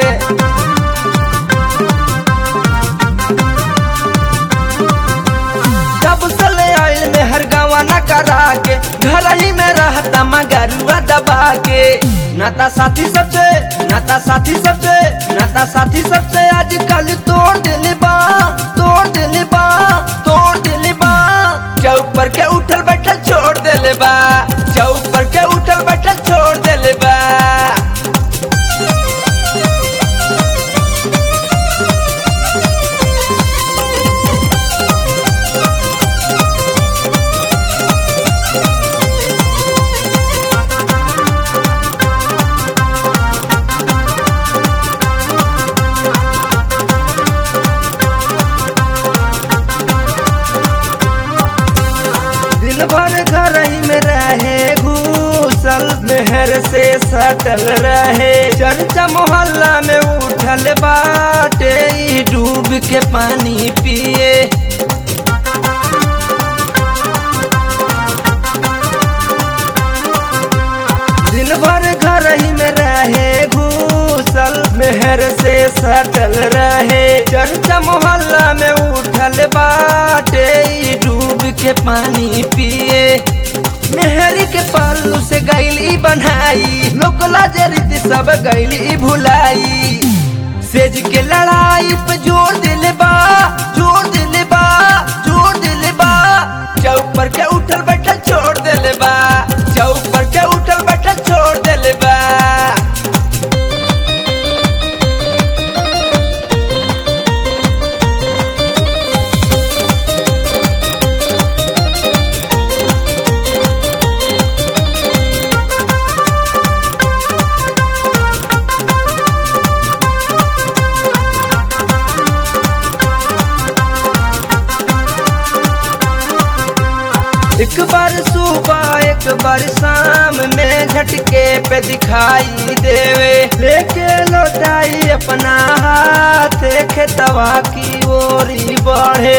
तब सले आयल में हर गवाना करा के घर ही में रहता मगरुआ दबा के। नाता साथी सबसे नाता साथी सबसे नाता साथी सबसे आजकल तोड़ दिले बा तोड़ दिले बा तोड़ दिले बा। चौक पर के उठल बैठल छोड़ दिले बा चौक पर के उठल बैठल छोड़ दिले बा। दिन भर घर ही में रहे घूसल मेहर से सटल रहे। चर्चा मोहल्ला में उठल बाटे ई डूब के पानी पिए। दिन भर घर ही में रहे घूसल मेहर से सटल रहे। चर्चा मोहल्ला में उठल बाटे ई डूब के पानी पिए। मेहरी के पल्लू से गैली बनाई लोकला जरीती सब गैली भुलाई। सेज के लड़ाई पे जोर दिले बा जोर दिले बा जोर दिले बा। चौक पर के उठल बैठल छोड़ दिले बा चौक पर के उठल बैठल छोड़ दिले बा। एक बार सुबह एक बार शाम में झटके पे दिखाई देवे। लेके लौटाई अपना हाथ खेतवा की ओरी बढ़े।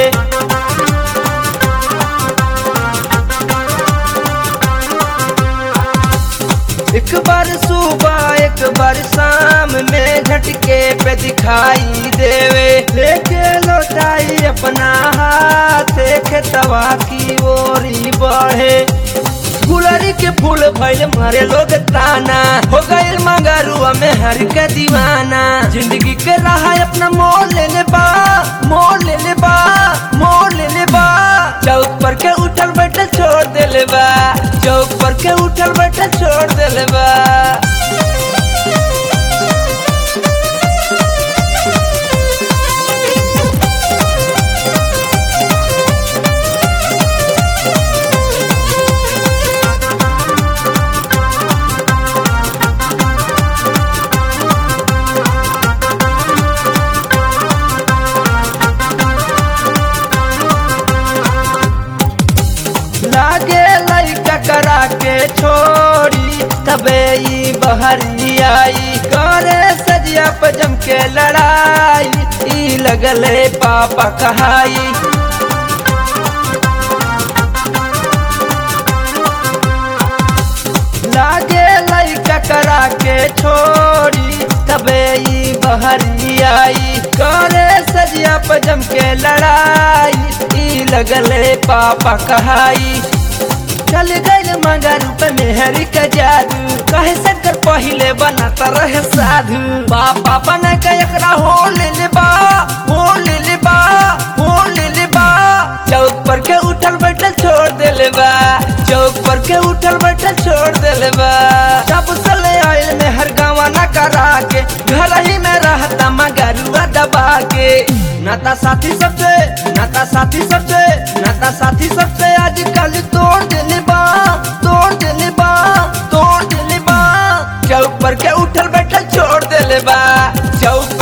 एक बार सुबह एक बार शाम में झटके पे दिखाई देवे। लेके लौटाई अपना हाथ खेतवा की ओरी बढ़े। गुलरी के फूल भइल मारे लोग ताना हो गइल मगरुआ में हर के दीवाना। जिंदगी के राह अपना मोड़ लेने बा मोड़ लेने बा मोड़ लेने बा। चौक पर के उठल बैठल छोड़ देले बा चौक पर के उठल बैठल छोड़ देले बा। लागे लइका करा के छोड़ी तबे ई बहरी आई। करे सजिया पे जम के लड़ाई ई लगले पापा कहाई। लागे लइका करा के छोड़ी तबे ई बहरी आई। करे सजिया पे जम के लड़ाई ई लगले पापा कहाई। चल गइल मगर पे मेहरी का जादू कहे शंकर पहिले बनाता रहे साधु। पापा बना के एकरा हो ले बा हो ले बा हो ले बा। चौक पर के उठल बैठल छोड़ देले बा चौक पर के उठल बैठल छोड़ देले बा। सब सले आयल में हर गवाना करा के घर ही में रहता मगरुआ दबा के। नाता साथी सबसे नाता साथी सबसे नाता साथी सबसे आजकल तोड़ देले बा तोड़ देले बा तोड़ देले बा। चौक पर के उठल बैठल छोड़ देले बा चौक